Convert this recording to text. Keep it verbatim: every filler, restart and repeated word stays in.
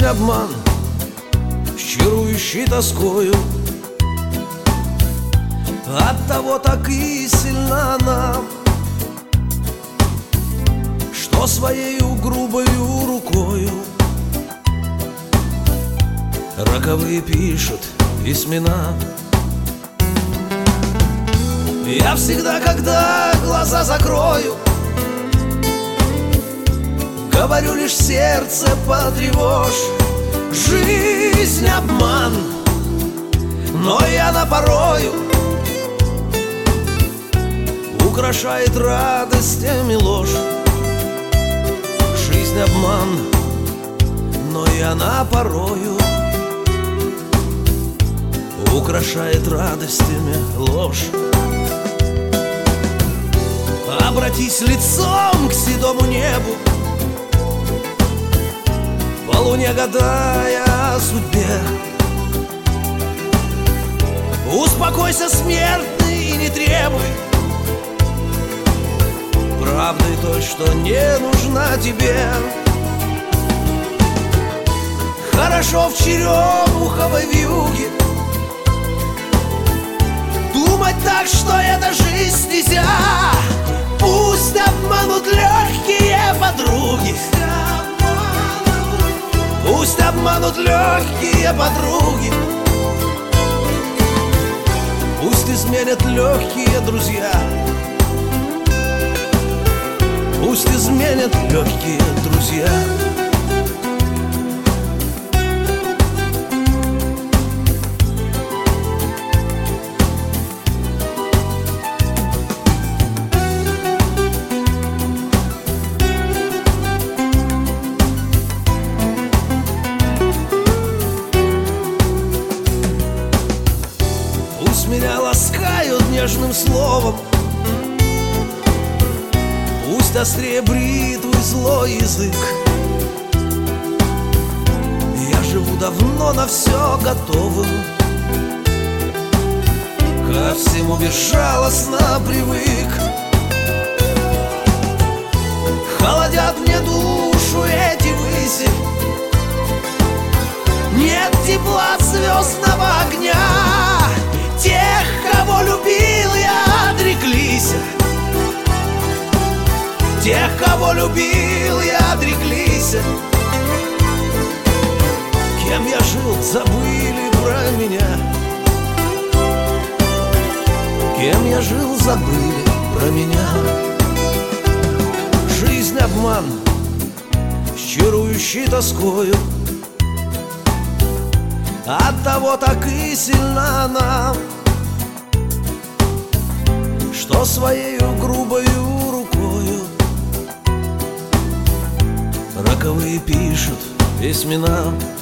обман с чарующей тоскою. Оттого так и сильна она, что своею грубою рукою роковые пишут письмена. Я всегда, когда глаза закрою, говорю лишь сердце потревожь. Жизнь обман, но и она порою украшает радостями ложь. Жизнь обман, но и она порою украшает радостями ложь. Обратись лицом к седому небу, полуне гадая о судьбе. Успокойся, смертный, и не требуй правды той, что не нужна тебе. Хорошо в черемуховой вьюге думать так, что это жизнь нельзя. Пусть обманут легкие подруги, пусть обманут легкие подруги, пусть изменят легкие друзья, пусть изменят легкие друзья. Пусть меня ласкают нежным словом, пусть острее бритвы злой язык. Я живу давно на все готовым, ко всему безжалостно привык. Холодят мне душу эти выси, нет тепла от звездного огня. Тех, кого любил я, отреклись. Тех, кого любил я, отреклись. Кем я жил, забыли про меня. Кем я жил, забыли про меня. Жизнь обман с чарующей тоскою, оттого так и сильна она, что своею грубою рукою роковые пишут письмена.